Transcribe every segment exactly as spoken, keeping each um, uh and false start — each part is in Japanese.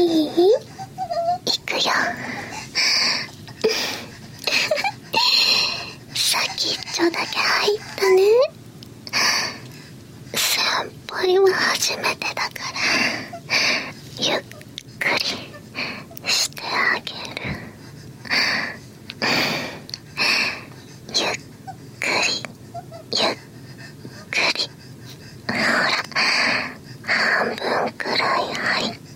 いい？いくよ。先っちょだけ入ったね。先輩は初めてだからゆっくりしてあげる。ゆっくりゆっくり。ほら、半分くらい入った。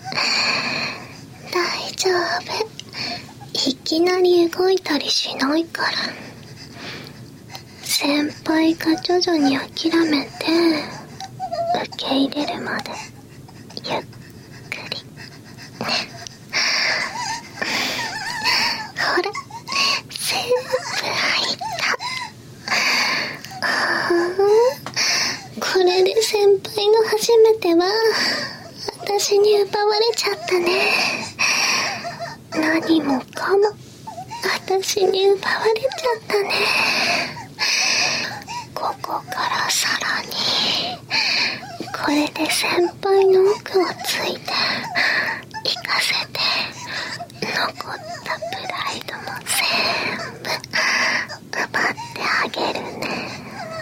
大丈夫。いきなり動いたりしないから。先輩が徐々に諦めて受け入れるまでゆっくりね。ほら、全部入った。ああ、これで先輩の初めては私に奪われちゃったね。何もかも私に奪われちゃったね。ここからさらにこれで先輩の奥をついて行かせて、残ったプライドも全部奪ってあげるね。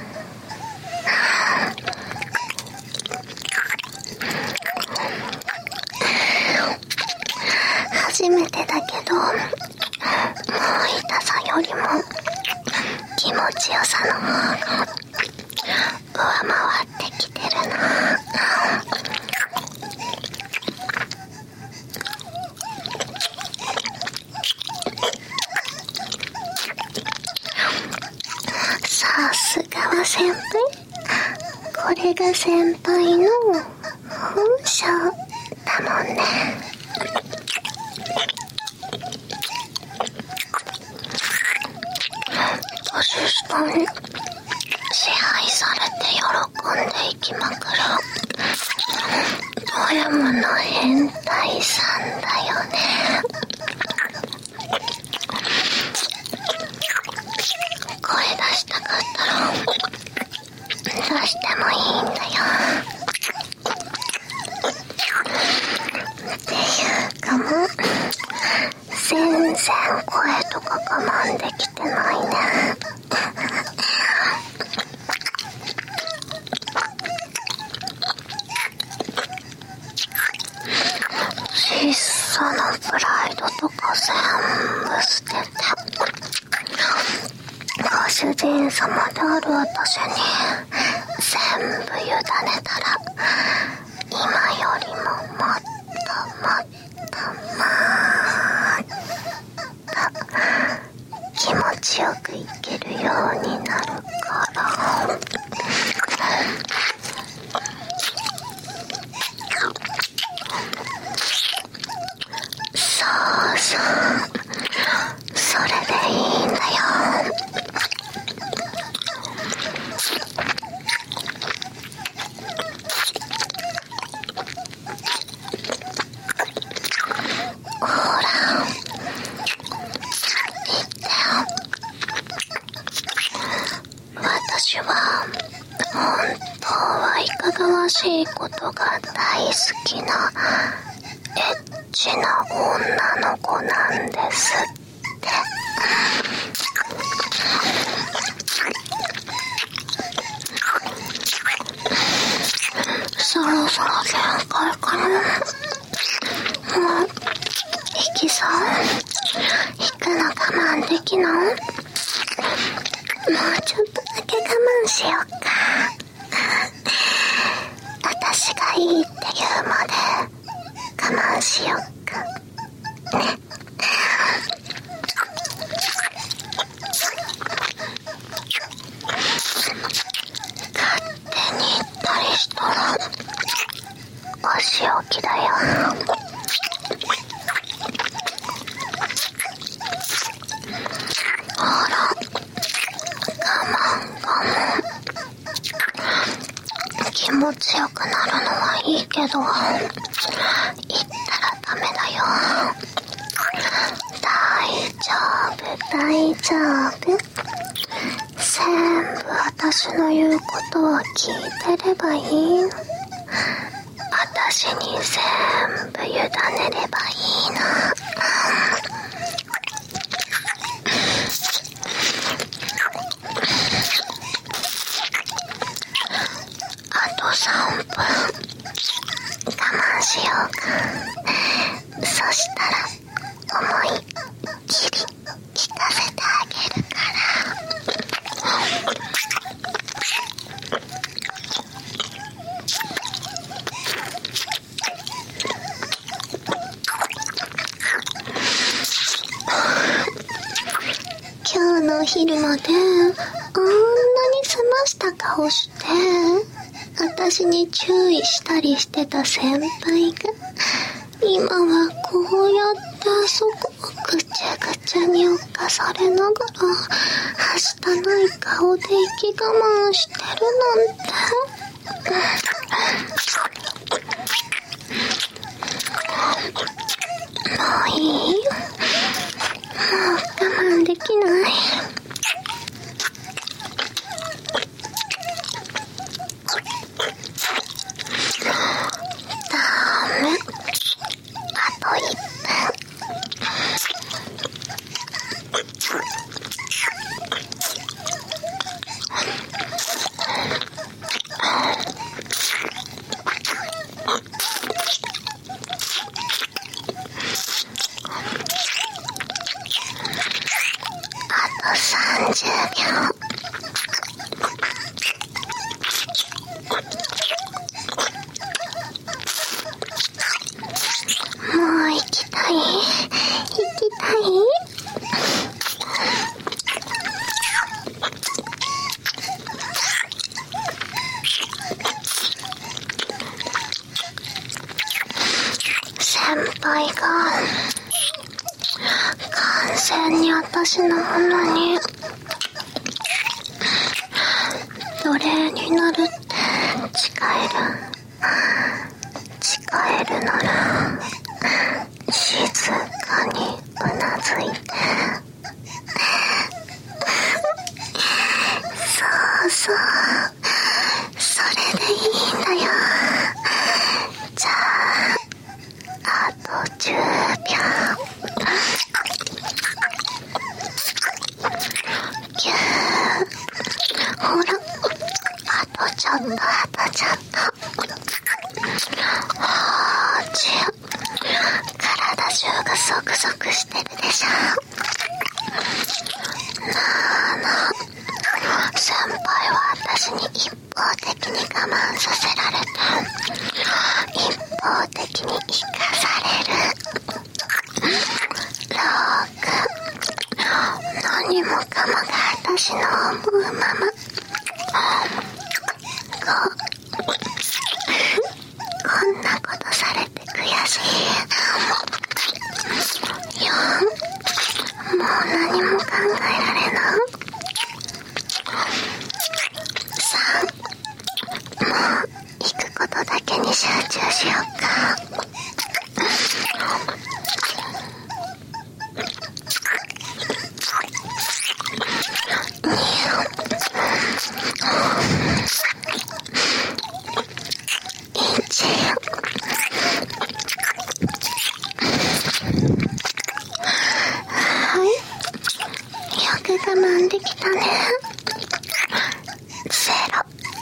初めてだけど、もう痛さよりも気持ちよさの方が上回ってきてるな。さすがは先輩。これが先輩の本性だもんね。年下に支配されて喜んでいきまくる富山の変態さんだよね。声出したかったら出してもいいんだよ。っていうかもう全然声とか我慢できてないね。小さなプライドとか全部捨てて、ご主人様である私に全部委ねたら、今よりももっともっともっと気持ちよくいけるようになるから。そうそう、それでいいんだよ。ほら、言ってよ。私は本当はいかがわしいことが大好きなエッチな女の子なんですって。そろそろ限界かな。もう息そう。引くの我慢できない？もうちょっとだけ我慢しよっか。私がいいって言うまで我慢しよっかね。勝手に言ったりしたらお仕置きだよ。ほら、我慢我慢。気持ちよくなるのはいいけど、言ったらダメだよ。大丈夫大丈夫。全部私の言うことを聞いてればいいの。 私に全部委ねればいいの。あとさんぷん我慢しようか。そしたら思いっきり聞かせてあげるから。今日のお昼まであんなに澄ました顔して私に注意したりしてた先輩が今はこうやってあそこをぐちゃぐちゃに侵されながらはしたない顔で息我慢してるなんて。もういい？もう我慢できない。ダメ。あといっぷん。あとさんじゅうびょう。もう行きたい？行きたい？先輩が完全に私のものに奴隷になるって誓える。誓えるなら静かにうなずいて。そうそう、それでいいんだよ。じゃああとじゅうびょう。ぎゅー。ほら、あとちょっと、あとちょっと。はーちゅ。体中がゾクゾクしてるでしょ。なあなあ、先輩は私に一方的に我慢させられて一方的に生かされる。ローク、何もかもが私の思うまま。ここんなことされて悔しい。よん、もう何も考えられない。さん、もう行くことだけに集中しようか。はい、よく我慢できたね。ゼロ。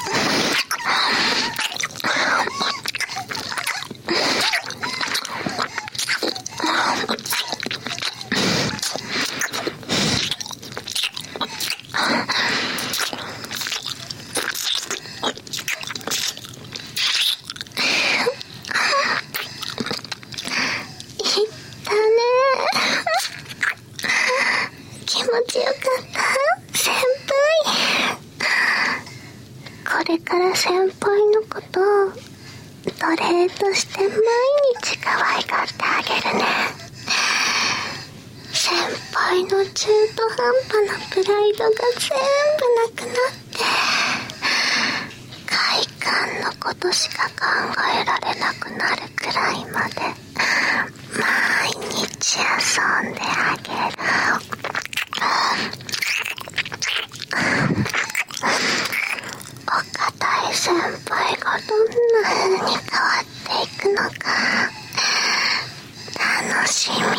気持ちよかった先輩。これから先輩のことを奴隷として毎日可愛がってあげるね。先輩の中途半端なプライドが全部なくなって快感のことしか考えられなくなるくらいまで毎日遊んであげる。お堅い先輩がどんな風に変わっていく楽しみ。